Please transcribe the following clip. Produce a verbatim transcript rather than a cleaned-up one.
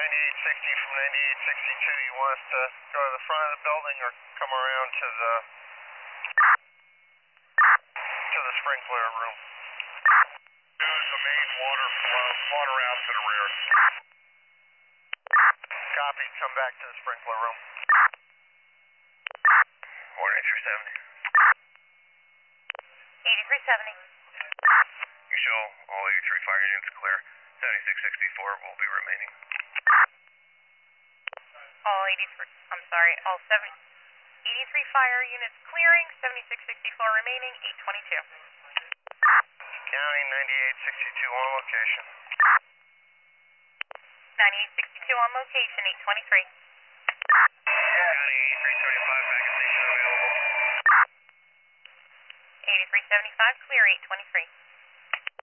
ninety-eight sixty from ninety-eight sixty-two, you want us to go to the front of the building or come around to the to the sprinkler room? There's the main water flow, water out to the rear. Copy, come back to the sprinkler room. Morning, three seventy. eighty-three seventy. You show all eighty-three fire units clear. seventy-six sixty-four will be remaining. All eighty-three, I'm sorry, all seven, eighty-three fire units clearing, seventy-six sixty-four remaining, eight twenty-two. County ninety-eight sixty-two on location. ninety-eight sixty-two on location, eight twenty-three. County eighty-three seventy-five, backup station available. eighty-three seventy-five, clear, eight twenty-three.